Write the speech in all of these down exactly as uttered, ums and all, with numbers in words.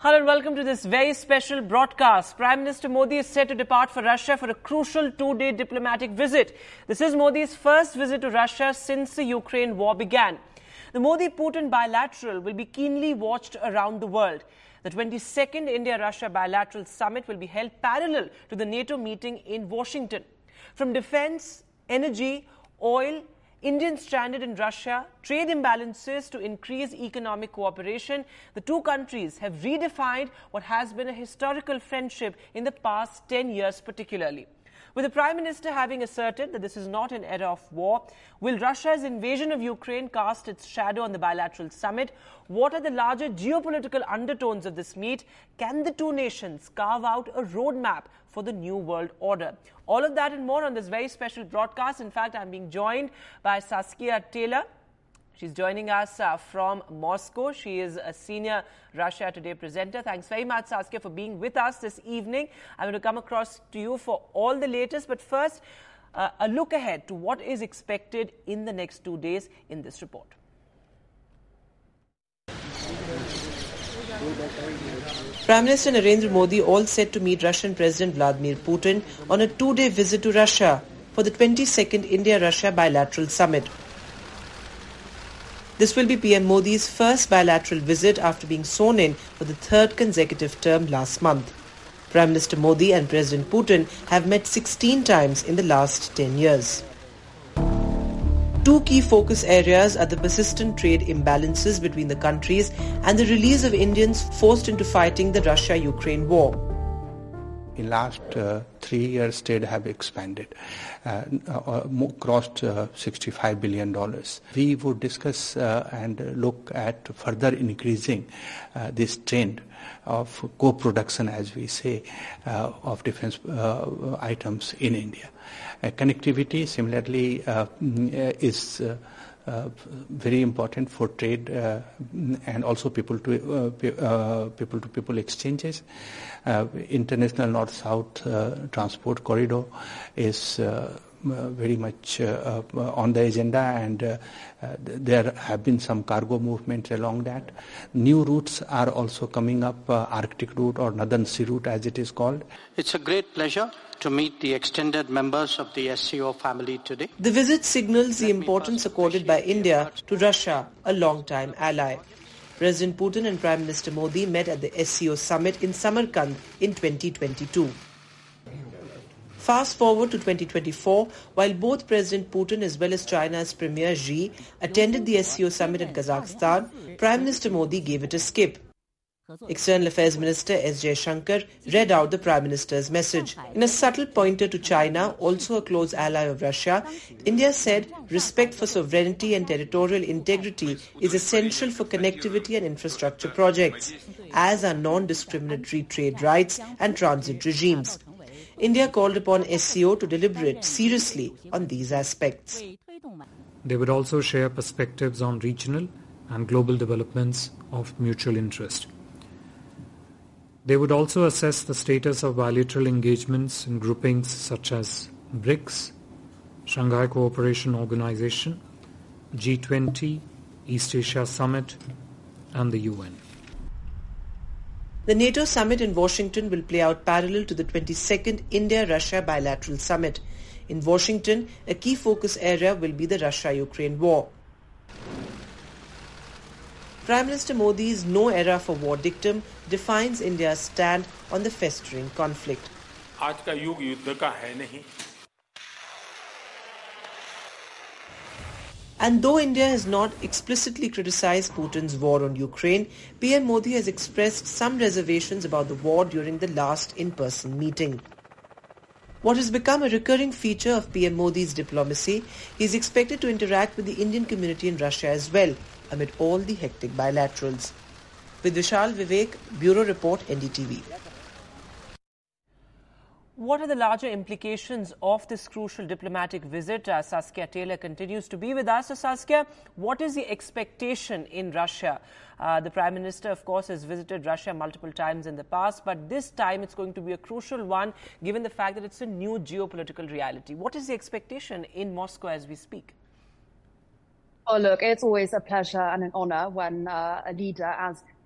Hello and welcome to this very special broadcast. Prime Minister Modi is set to depart for Russia for a crucial two-day diplomatic visit. This is Modi's first visit to Russia since the Ukraine war began. The Modi-Putin bilateral will be keenly watched around the world. The twenty-second India-Russia bilateral summit will be held parallel to the NATO meeting in Washington. From defense, energy, oil, Indians stranded in Russia, trade imbalances to increase economic cooperation, the two countries have redefined what has been a historical friendship in the past ten years particularly. With the Prime Minister having asserted that this is not an era of war, will Russia's invasion of Ukraine cast its shadow on the bilateral summit? What are the larger geopolitical undertones of this meet? Can the two nations carve out a roadmap for the new world order? All of that and more on this very special broadcast. In fact, I'm being joined by Saskia Taylor. She's joining us uh, from Moscow. She is a senior Russia Today presenter. Thanks very much, Saskia, for being with us this evening. I'm going to come across to you for all the latest. But first, uh, a look ahead to what is expected in the next two days in this report. Prime Minister Narendra Modi all set to meet Russian President Vladimir Putin on a two-day visit to Russia for the twenty-second India-Russia bilateral summit. This will be P M Modi's first bilateral visit after being sworn in for the third consecutive term last month. Prime Minister Modi and President Putin have met sixteen times in the last ten years. Two key focus areas are the persistent trade imbalances between the countries and the release of Indians forced into fighting the Russia-Ukraine war. In last uh, three years, trade have expanded, uh, uh, crossed uh, sixty-five billion dollars. We would discuss uh, and look at further increasing uh, this trend of co-production, as we say, uh, of defense uh, items in India. Uh, connectivity, similarly, uh, is uh, Uh, very important for trade uh, and also people to uh, uh, people to people exchanges. Uh, international north-south uh, transport corridor is uh, uh, very much uh, uh, on the agenda, and uh, uh, there have been some cargo movements along that. New routes are also coming up, uh, Arctic route or Northern Sea route as it is called. It's a great pleasure to meet the extended members of the S C O family today. The visit signals the importance accorded by India to Russia, a long-time ally. President Putin and Prime Minister Modi met at the S C O summit in Samarkand in twenty twenty-two. Fast forward to twenty twenty-four, while both President Putin as well as China's Premier Xi attended the S C O summit in Kazakhstan, Prime Minister Modi gave it a skip. External Affairs Minister S. Jaishankar read out the Prime Minister's message. In a subtle pointer to China, also a close ally of Russia, India said respect for sovereignty and territorial integrity is essential for connectivity and infrastructure projects, as are non-discriminatory trade rights and transit regimes. India called upon S C O to deliberate seriously on these aspects. They would also share perspectives on regional and global developments of mutual interest. They would also assess the status of bilateral engagements in groupings such as BRICS, Shanghai Cooperation Organization, G twenty, East Asia Summit, and the U N. The NATO summit in Washington will play out parallel to the twenty-second India-Russia bilateral summit. In Washington, a key focus area will be the Russia-Ukraine war. Prime Minister Modi's no era for war dictum defines India's stand on the festering conflict. आज का युग युद्ध का है नहीं. And though India has not explicitly criticized Putin's war on Ukraine, P M Modi has expressed some reservations about the war during the last in-person meeting. What has become a recurring feature of P M Modi's diplomacy, he is expected to interact with the Indian community in Russia as well, amid all the hectic bilaterals. With Vishal Vivek, Bureau Report, N D T V. What are the larger implications of this crucial diplomatic visit? Uh, Saskia Taylor continues to be with us. So Saskia, what is the expectation in Russia? Uh, the Prime Minister, of course, has visited Russia multiple times in the past, but this time it's going to be a crucial one given the fact that it's a new geopolitical reality. What is the expectation in Moscow as we speak? Oh, look, it's always a pleasure and an honor when uh, a leader as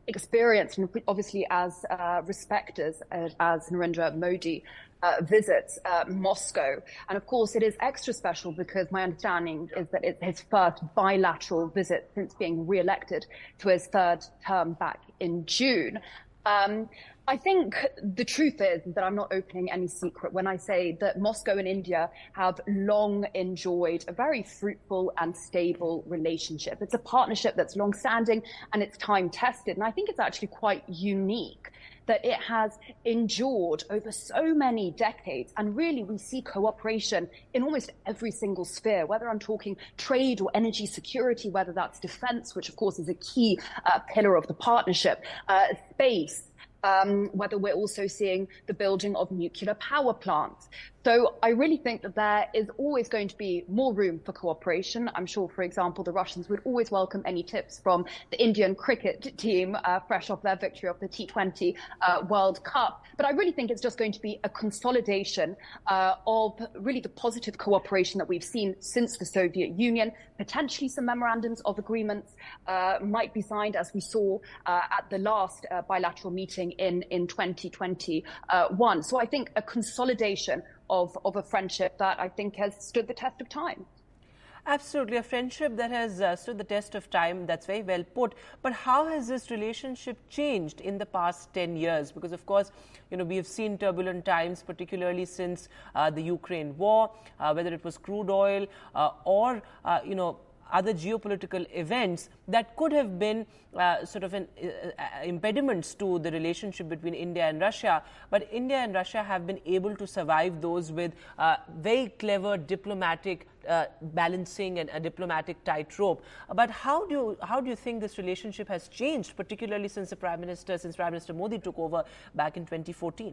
experienced, and obviously as uh, respected as, as Narendra Modi uh, visits uh, Moscow. And of course, it is extra special because my understanding is that it's his first bilateral visit since being re-elected to his third term back in June. Um, I think the truth is that I'm not opening any secret when I say that Moscow and India have long enjoyed a very fruitful and stable relationship. It's a partnership that's long-standing and it's time-tested. And I think it's actually quite unique that it has endured over so many decades. And really, we see cooperation in almost every single sphere, whether I'm talking trade or energy security, whether that's defense, which of course is a key uh, pillar of the partnership, uh, space, Um, whether we're also seeing the building of nuclear power plants. So I really think that there is always going to be more room for cooperation. I'm sure, for example, the Russians would always welcome any tips from the Indian cricket team, uh, fresh off their victory of the T twenty uh, World Cup. But I really think it's just going to be a consolidation uh, of really the positive cooperation that we've seen since the Soviet Union. Potentially some memorandums of agreements uh, might be signed, as we saw uh, at the last uh, bilateral meeting in, in twenty twenty-one. So I think a consolidation of, of a friendship that I think has stood the test of time. Absolutely, a friendship that has uh, stood the test of time. That's very well put. But how has this relationship changed in the past ten years? Because, of course, you know, we have seen turbulent times, particularly since uh, the Ukraine war, uh, whether it was crude oil uh, or, uh, you know, other geopolitical events that could have been uh, sort of an uh, impediments to the relationship between India and Russia. But India and Russia have been able to survive those with uh, very clever diplomatic uh, balancing and a diplomatic tightrope. But how do you, how do you think this relationship has changed, particularly since the Prime Minister, since Prime Minister Modi took over back in twenty fourteen?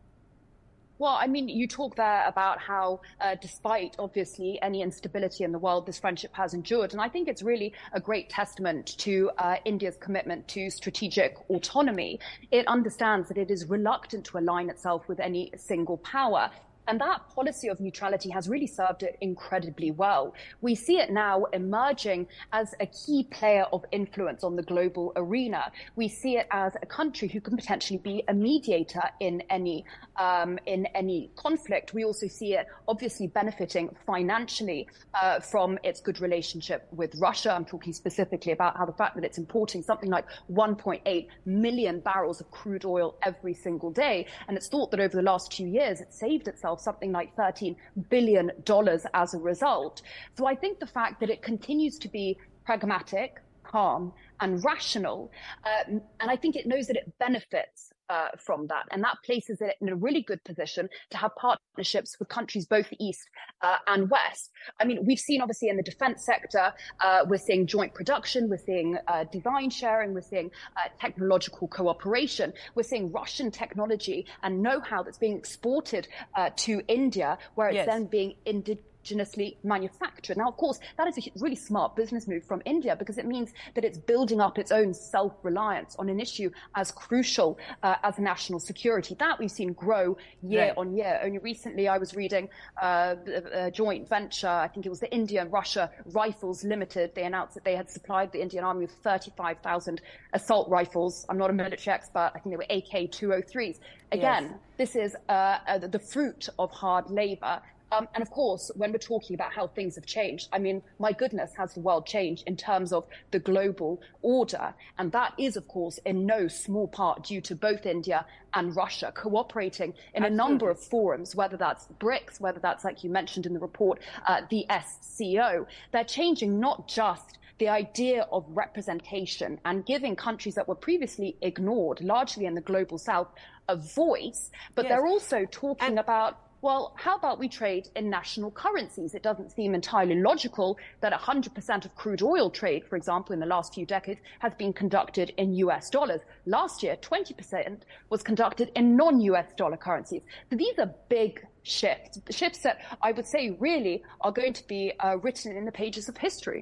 Well, I mean, you talk there about how, uh, despite obviously any instability in the world, this friendship has endured. And I think it's really a great testament to uh, India's commitment to strategic autonomy. It understands that it is reluctant to align itself with any single power. And that policy of neutrality has really served it incredibly well. We see it now emerging as a key player of influence on the global arena. We see it as a country who can potentially be a mediator in any um, in any conflict. We also see it obviously benefiting financially uh, from its good relationship with Russia. I'm talking specifically about how the fact that it's importing something like one point eight million barrels of crude oil every single day. And it's thought that over the last two years, it saved itself something like thirteen billion dollars as a result. So I think the fact that it continues to be pragmatic, calm, and rational, uh, and I think it knows that it benefits uh, from that, and that places it in a really good position to have partnerships with countries both East uh, and West. I mean, we've seen obviously in the defense sector, uh, we're seeing joint production, we're seeing uh, design sharing, we're seeing uh, technological cooperation, we're seeing Russian technology and know-how that's being exported uh, to India, where it's yes. then being indigenous. manufactured. Now, of course, that is a really smart business move from India because it means that it's building up its own self-reliance on an issue as crucial uh, as national security. That we've seen grow year right. on year. Only recently, I was reading uh, a, a joint venture, I think it was the India and Russia Rifles Limited. They announced that they had supplied the Indian Army with thirty-five thousand assault rifles. I'm not a military expert. I think they were A K two oh threes. Again, yes. this is uh, uh, the fruit of hard labor. Um, and of course, when we're talking about how things have changed, I mean, my goodness, has the world changed in terms of the global order? And that is, of course, in no small part due to both India and Russia cooperating in Absolutely. a number of forums, whether that's BRICS, whether that's, like you mentioned in the report, uh, the S C O. They're changing not just the idea of representation and giving countries that were previously ignored, largely in the global south, a voice, but yes. they're also talking and about well, how about we trade in national currencies? It doesn't seem entirely logical that one hundred percent of crude oil trade, for example, in the last few decades, has been conducted in U S dollars. Last year, twenty percent was conducted in non-U S dollar currencies. So these are big shifts, shifts that I would say really are going to be uh, written in the pages of history.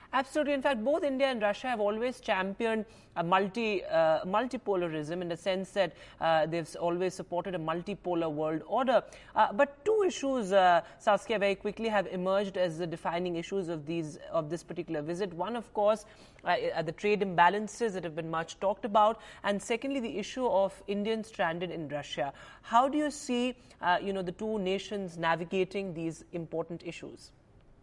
Absolutely. In fact, both India and Russia have always championed a multi uh, multipolarism in the sense that uh, they've always supported a multipolar world order. Uh, but two issues, uh, Saskia, very quickly have emerged as the defining issues of these of this particular visit. One, of course, uh, are the trade imbalances that have been much talked about, and secondly, the issue of Indians stranded in Russia. How do you see, uh, you know, the two nations navigating these important issues?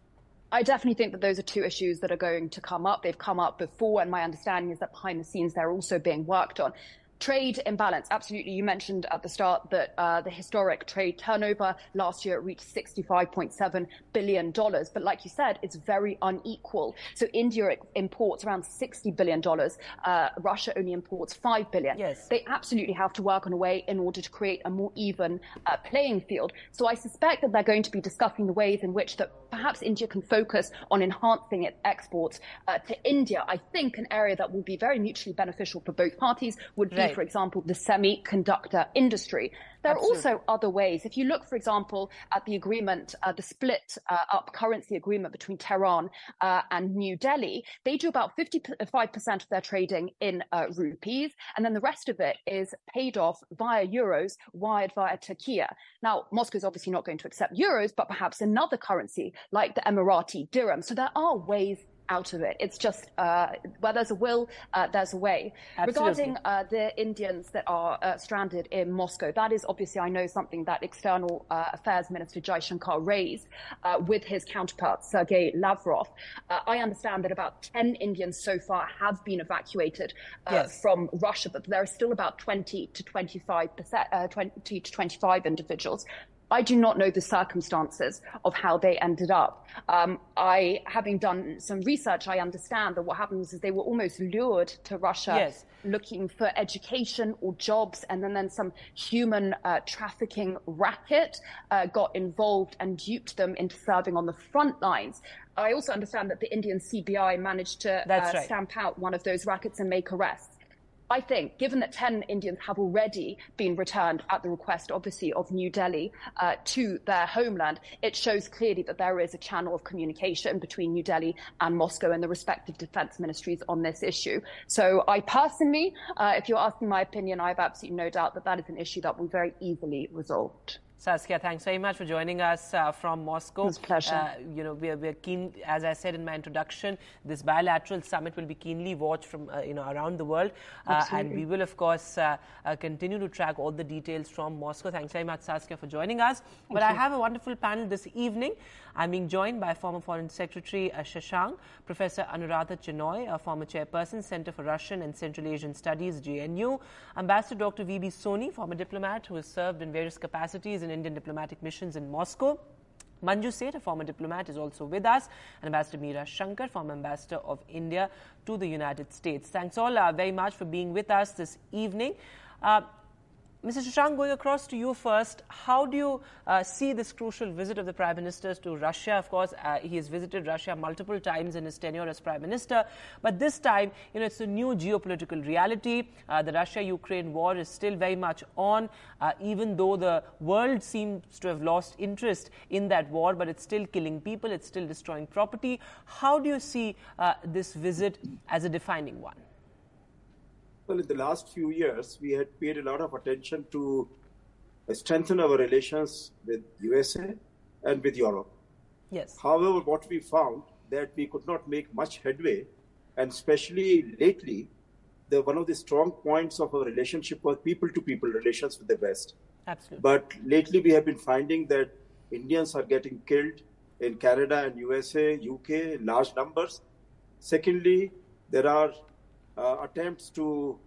I definitely think that those are two issues that are going to come up. They've come up before, and my understanding is that behind the scenes they're also being worked on. Trade imbalance, absolutely. You mentioned at the start that uh, the historic trade turnover last year reached sixty-five point seven billion dollars. But like you said, it's very unequal. So India imports around sixty billion dollars. Uh, Russia only imports five billion dollars. Yes. They absolutely have to work on a way in order to create a more even uh, playing field. So I suspect that they're going to be discussing the ways in which that perhaps India can focus on enhancing its exports uh, to India. I think an area that will be very mutually beneficial for both parties would be, right. for example, the semiconductor industry. There Absolutely. are also other ways. If you look, for example, at the agreement, uh, the split uh, up currency agreement between Tehran uh, and New Delhi, they do about fifty-five percent of their trading in uh, rupees, and then the rest of it is paid off via euros, wired via Turkey. Now, Moscow is obviously not going to accept euros, but perhaps another currency like the Emirati dirham. So there are ways out of it. It's just uh, where there's a will, uh, there's a way. Absolutely. Regarding uh, the Indians that are uh, stranded in Moscow, that is obviously, I know, something that External uh, Affairs Minister Jaishankar raised uh, with his counterpart, Sergei Lavrov. Uh, I understand that about ten Indians so far have been evacuated uh, yes. from Russia, but there are still about twenty to twenty-five percent, uh, twenty to twenty-five individuals. I do not know the circumstances of how they ended up. Um, I, having done some research, I understand that what happens is they were almost lured to Russia, yes. looking for education or jobs, and then, then some human uh, trafficking racket uh, got involved and duped them into serving on the front lines. I also understand that the Indian C B I managed to uh, right. stamp out one of those rackets and make arrests. I think, given that ten Indians have already been returned at the request, obviously, of New Delhi uh, to their homeland, it shows clearly that there is a channel of communication between New Delhi and Moscow and the respective defense ministries on this issue. So I personally, uh, if you're asking my opinion, I have absolutely no doubt that that is an issue that will be very easily resolved. Saskia, thanks very much for joining us uh, from Moscow. It was a pleasure. Uh, you know, we're, we're keen, as I said in my introduction, this bilateral summit will be keenly watched from, uh, you know, around the world. Uh, and we will, of course, uh, uh, continue to track all the details from Moscow. Thanks very much, Saskia, for joining us. Thank but you. I have a wonderful panel this evening. I'm being joined by former Foreign Secretary uh, Shashank, Professor Anuradha Chenoy, a former chairperson, Center for Russian and Central Asian Studies, J N U, Ambassador Doctor V B Soni, former diplomat who has served in various capacities in Indian diplomatic missions in Moscow. Manju Seth, a former diplomat, is also with us, and Ambassador Meera Shankar, former Ambassador of India to the United States. Thanks all uh, very much for being with us this evening. Uh, Mister Shashank, going across to you first, how do you uh, see this crucial visit of the Prime Minister to Russia? Of course, uh, he has visited Russia multiple times in his tenure as Prime Minister, but this time, you know, it's a new geopolitical reality. Uh, the Russia-Ukraine war is still very much on, uh, even though the world seems to have lost interest in that war, but it's still killing people, it's still destroying property. How do you see uh, this visit as a defining one? Well, in the last few years, we had paid a lot of attention to strengthen our relations with U S A and with Europe. Yes. However, what we found that we could not make much headway, and especially lately, the one of the strong points of our relationship was people-to-people relations with the West. Absolutely. But lately, we have been finding that Indians are getting killed in Canada and U S A, U K, in large numbers. Secondly, there are Uh, attempts to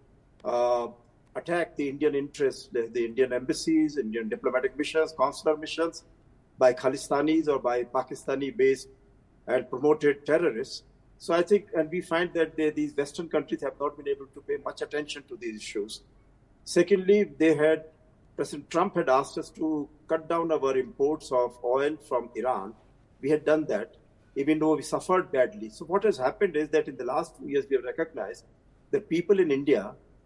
uh, attack the Indian interests, the, the Indian embassies, Indian diplomatic missions, consular missions by Khalistanis or by Pakistani-based and promoted terrorists. So I think, and we find that they, these Western countries have not been able to pay much attention to these issues. Secondly, they had, President Trump had asked us to cut down our imports of oil from Iran. We had done that, even though we suffered badly. So what has happened is that in the last two years, we have recognized that people in India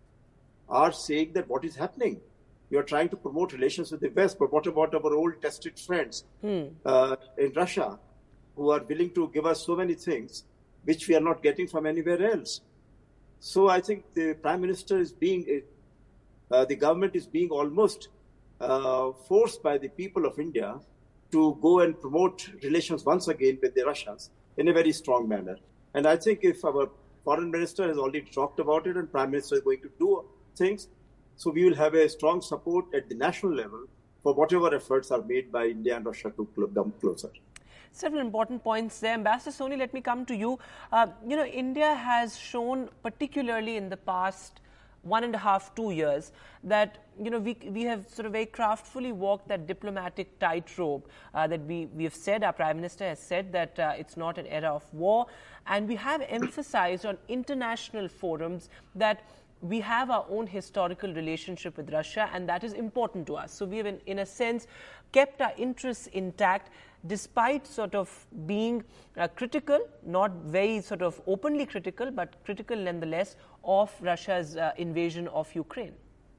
are saying that what is happening? You are trying to promote relations with the West, but what about our old tested friends hmm. uh, in Russia who are willing to give us so many things, which we are not getting from anywhere else. So I think the Prime Minister is being, uh, the government is being almost uh, forced by the people of India to go and promote relations once again with the Russians in a very strong manner. And I think if our Foreign Minister has already talked about it and Prime Minister is going to do things, so we will have a strong support at the national level for whatever efforts are made by India and Russia to come closer. Several important points there. Ambassador Soni, let me come to you. Uh, you know, India has shown, particularly in the past one and a half, two years, that, you know, we, we have sort of very craftfully walked that diplomatic tightrope uh, that we, we have said, our Prime Minister has said that uh, it's not an era of war. And we have emphasized on international forums that we have our own historical relationship with Russia, and that is important to us. So we have, in, in a sense, kept our interests intact, despite sort of being uh, critical, not very sort of openly critical, but critical nonetheless, of Russia's uh, invasion of Ukraine.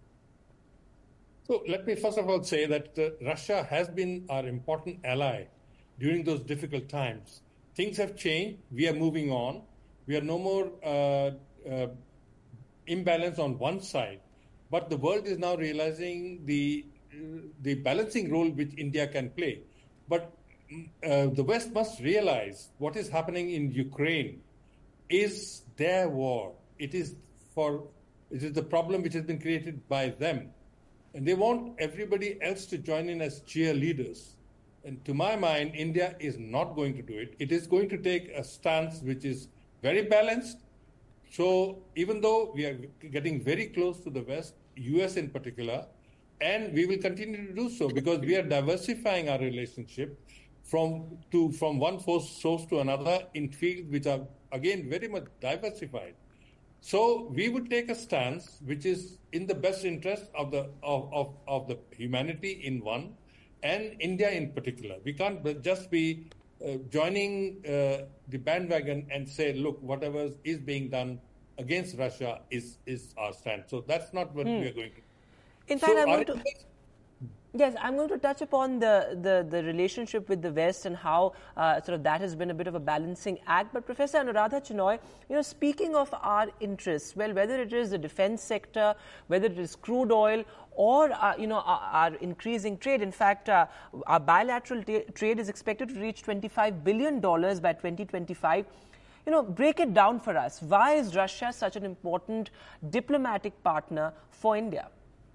So let me first of all say that uh, Russia has been our important ally during those difficult times. Things have changed. We are moving on. We are no more uh, uh, imbalance on one side, but the world is now realizing the uh, the balancing role which India can play. But uh, the West must realize what is happening in Ukraine is their war. It is for it is the problem which has been created by them, and they want everybody else to join in as cheerleaders. And to my mind, India is not going to do it. It is going to take a stance which is very balanced. So even though we are getting very close to the West, U S in particular, and we will continue to do so because we are diversifying our relationship from to from one source to another in fields which are, again, very much diversified. So we would take a stance which is in the best interest of the of, of, of the humanity in one, and India in particular. We can't just be uh, joining uh, the bandwagon and say, look, whatever is being done against Russia is, is our stand. So that's not what hmm. we are going to do. In fact, so I'm going to... Yes, I'm going to touch upon the, the, the relationship with the West and how uh, sort of that has been a bit of a balancing act. But Professor Anuradha Chinoy, you know, speaking of our interests, well, whether it is the defense sector, whether it is crude oil, or, uh, you know, our, our increasing trade. In fact, uh, our bilateral trade is expected to reach twenty-five billion dollars by twenty twenty-five. You know, break it down for us. Why is Russia such an important diplomatic partner for India?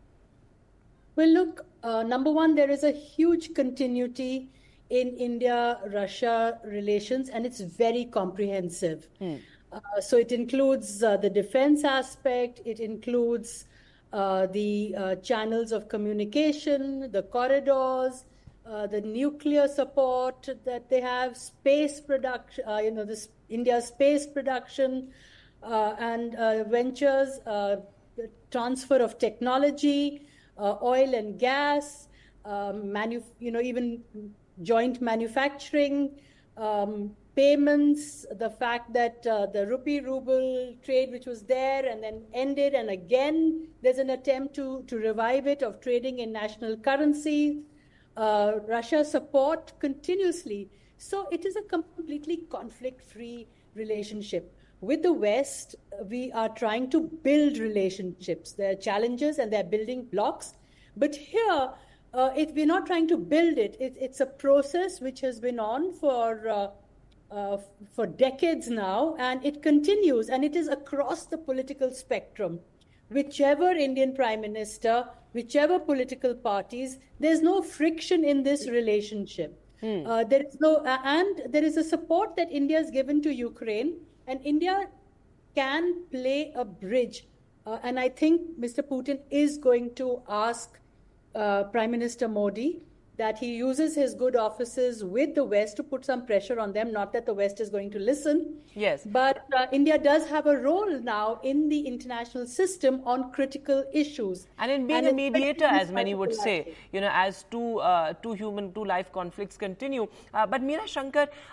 Well, look, uh, number one, there is a huge continuity in India-Russia relations, and it's very comprehensive. Hmm. Uh, so it includes uh, the defense aspect, it includes uh, the uh, channels of communication, the corridors, uh, the nuclear support that they have, space production, uh, you know, this India's space production uh, and uh, ventures, uh, the transfer of technology, Uh, oil and gas, um, manu- you know, even joint manufacturing, um, payments, the fact that uh, the rupee-ruble trade, which was there and then ended, and again there's an attempt to, to revive it, of trading in national currency, uh, Russia support continuously. So it is a completely conflict-free relationship. With the West, we are trying to build relationships. There are challenges and there are building blocks. But here, uh, it, we're not trying to build it. it. It's a process which has been on for, uh, uh, for decades now, and it continues, and it is across the political spectrum. Whichever Indian Prime Minister, whichever political parties, there's no friction in this relationship. Hmm. Uh, there is no, uh, and there is a support that India has given to Ukraine. And India can play a bridge. Uh, and I think Mister Putin is going to ask uh, Prime Minister Modi that he uses his good offices with the West to put some pressure on them. Not that the West is going to listen. Yes. But uh, India does have a role now in the international system on critical issues. And in being and a mediator, as many would say, you know, as two, uh, two human, two life conflicts continue. Uh, but Meera Shankar, uh,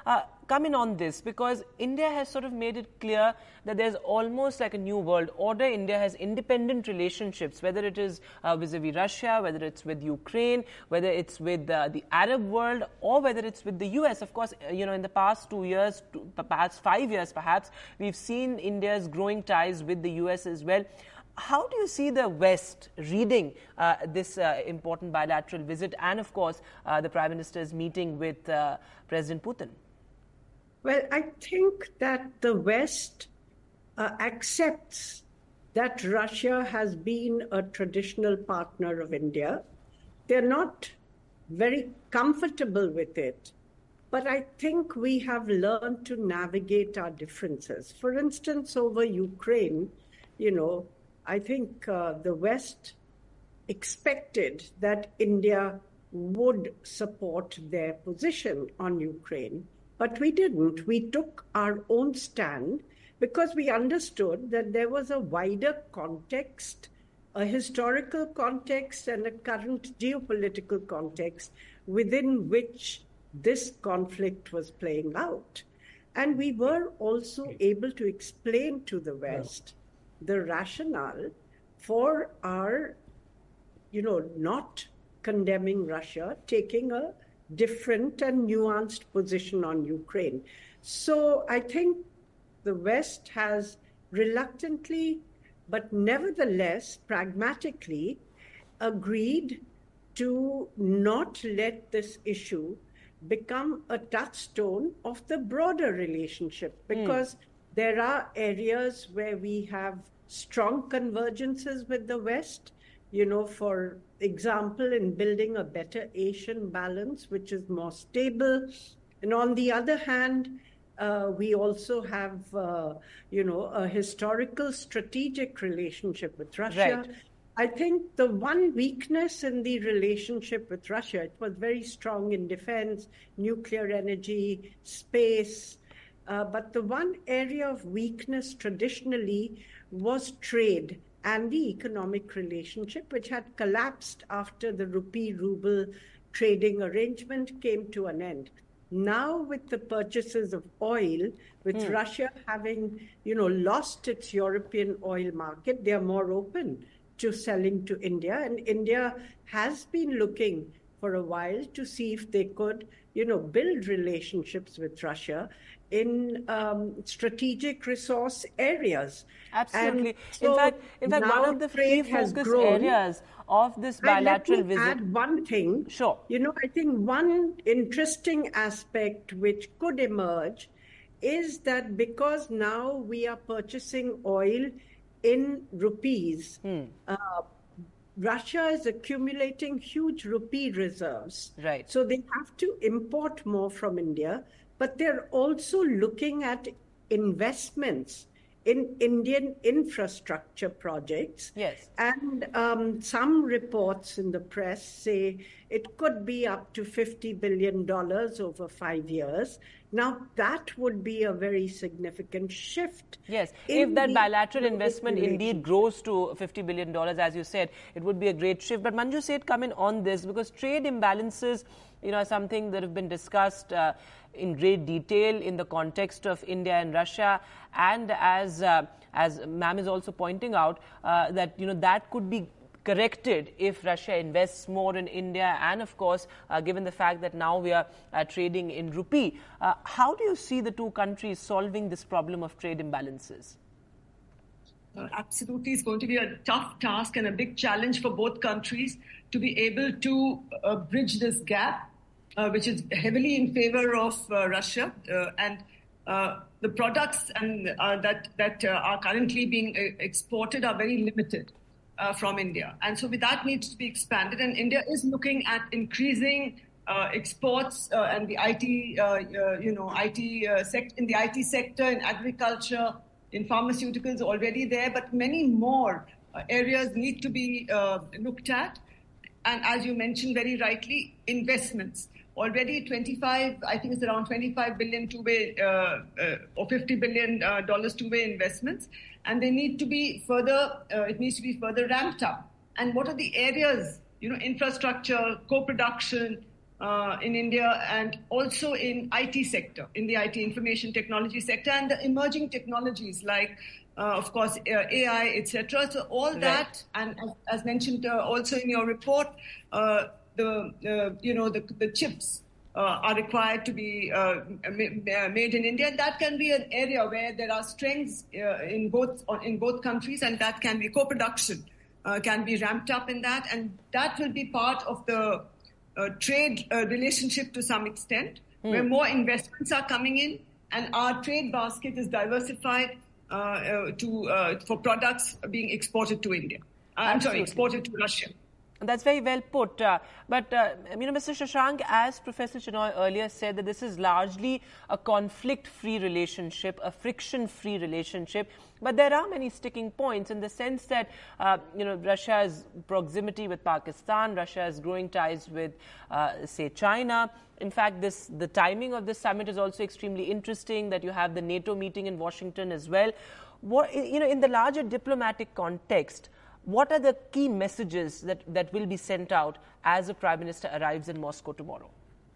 come in on this, because India has sort of made it clear that there's almost like a new world order. India has independent relationships, whether it is uh, vis-a-vis Russia, whether it's with Ukraine, whether it's with uh, the Arab world, or whether it's with the U S. Of course, uh, you know, in the past two years, two, perhaps five years perhaps, we've seen India's growing ties with the U S as well. How do you see the West reading uh, this uh, important bilateral visit and, of course, uh, the Prime Minister's meeting with uh, President Putin? Well, I think that the West uh, accepts that Russia has been a traditional partner of India. They're not very comfortable with it, but I think we have learned to navigate our differences. For instance, over Ukraine, you know, I think uh, the West expected that India would support their position on Ukraine, but we didn't. We took our own stand because we understood that there was a wider context, a historical context and a current geopolitical context within which this conflict was playing out. And we were also able to explain to the West the rationale for our, you know, not condemning Russia, taking a different and nuanced position on Ukraine. So I think the West has reluctantly, but nevertheless pragmatically, agreed to not let this issue become a touchstone of the broader relationship, because mm. there are areas where we have strong convergences with the West, you know, for example, in building a better Asian balance, which is more stable. And on the other hand, uh, we also have, uh, you know, a historical strategic relationship with Russia. Right. I think the one weakness in the relationship with Russia, it was very strong in defense, nuclear energy, space, uh, but the one area of weakness traditionally was trade and the economic relationship, which had collapsed after the rupee-ruble trading arrangement came to an end. Now, with the purchases of oil, with mm. Russia having, you know, lost its European oil market, they are more open to selling to India. And India has been looking for a while to see if they could, you know, build relationships with Russia in um, strategic resource areas. Absolutely. So in fact, in fact, one of the key focus areas of this bilateral visit. Let me add one thing. Sure. You know, I think one interesting aspect which could emerge is that because now we are purchasing oil in rupees, hmm. uh, Russia is accumulating huge rupee reserves. Right. So they have to import more from India, but they're also looking at investments in Indian infrastructure projects. Yes. And um, some reports in the press say it could be up to fifty billion dollars over five years. Now, that would be a very significant shift. Yes, if that bilateral investment indeed grows to fifty billion dollars, as you said, it would be a great shift. But Manju Seth, come in on this, because trade imbalances, you know, are something that have been discussed uh, in great detail in the context of India and Russia. And as uh, as ma'am is also pointing out, uh, that, you know, that could be corrected if Russia invests more in India, and of course, uh, given the fact that now we are uh, trading in rupee. Uh, how do you see the two countries solving this problem of trade imbalances? Uh, absolutely, it's going to be a tough task and a big challenge for both countries to be able to uh, bridge this gap, uh, which is heavily in favor of uh, Russia, uh, and uh, the products and uh, that that uh, are currently being uh, exported are very limited uh, from India, and so with that needs to be expanded. And India is looking at increasing uh, exports uh, and the I T, uh, uh, you know, I T uh, sect in the I T sector, in agriculture, in pharmaceuticals already there, but many more uh, areas need to be uh, looked at. And as you mentioned very rightly, investments. Already twenty-five, I think it's around twenty-five billion two-way uh, uh, or fifty billion uh, dollars two-way investments. And they need to be further, uh, it needs to be further ramped up. And what are the areas, you know, infrastructure, co-production, uh, in India, and also in I T sector, in the I T information technology sector, and the emerging technologies like, uh, of course, uh, A I, et cetera. So all right. that, and as, as mentioned uh, also in your report, uh, the uh, you know the, the chips uh, are required to be uh, made in India. And that can be an area where there are strengths uh, in both in both countries, and that can be co-production uh, can be ramped up in that, and that will be part of the Uh, trade uh, relationship to some extent, mm. where more investments are coming in and our trade basket is diversified uh, uh, to uh, for products being exported to India. Uh, I'm sorry, exported to Russia. That's very well put. Uh, but, uh, you know, Mister Shashank, as Professor Chenoy earlier said, that this is largely a conflict-free relationship, a friction-free relationship. But there are many sticking points in the sense that, uh, you know, Russia's proximity with Pakistan, Russia's growing ties with, uh, say, China. In fact, this the timing of this summit is also extremely interesting, that you have the NATO meeting in Washington as well. What, you know, in the larger diplomatic context, what are the key messages that, that will be sent out as the Prime Minister arrives in Moscow tomorrow?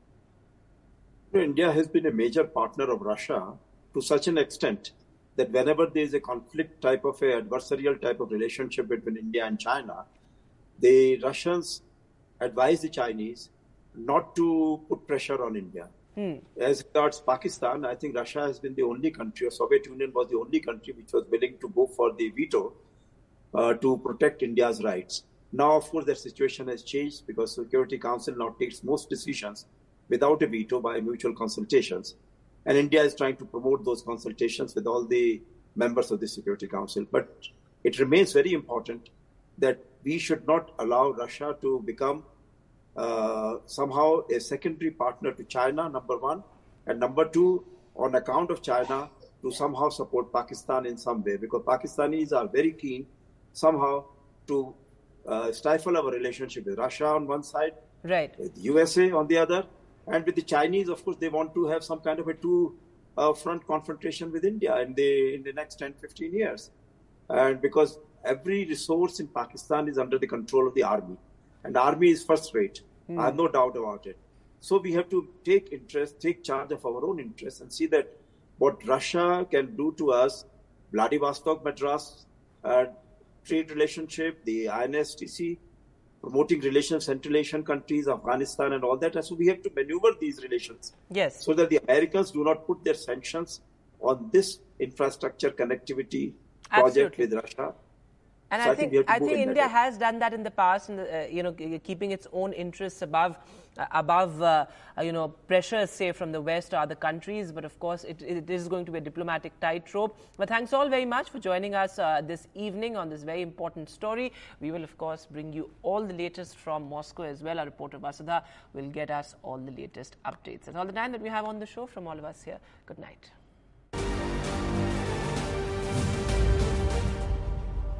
India has been a major partner of Russia to such an extent that whenever there is a conflict type of a adversarial type of relationship between India and China, the Russians advise the Chinese not to put pressure on India. Hmm. As regards Pakistan, I think Russia has been the only country, or Soviet Union was the only country which was willing to go for the veto Uh, to protect India's rights. Now, of course, that situation has changed because Security Council now takes most decisions without a veto by mutual consultations. And India is trying to promote those consultations with all the members of the Security Council. But it remains very important that we should not allow Russia to become uh, somehow a secondary partner to China, number one. And number two, on account of China, to somehow support Pakistan in some way. Because Pakistanis are very keen somehow to uh, stifle our relationship with Russia on one side, right, with U S A on the other, and with the Chinese, of course, they want to have some kind of a two-front uh, confrontation with India in the in the next ten, fifteen years. And because every resource in Pakistan is under the control of the army, and the army is first rate, mm. I have no doubt about it. So we have to take interest, take charge of our own interests and see that what Russia can do to us, Vladivostok, Madras, uh, trade relationship, the I N S T C, promoting relations, Central Asian countries, Afghanistan and all that. And so we have to maneuver these relations. Yes. So that the Americans do not put their sanctions on this infrastructure connectivity project Absolutely. with Russia. And so I, I think, think, I think India has done that in the past, in the, uh, you know, keeping its own interests above, uh, above, uh, uh, you know, pressures, say, from the West or other countries. But of course, it, it is going to be a diplomatic tightrope. But thanks all very much for joining us uh, this evening on this very important story. We will, of course, bring you all the latest from Moscow as well. Our reporter Vasudha will get us all the latest updates. That's all the time that we have on the show from all of us here. Good night.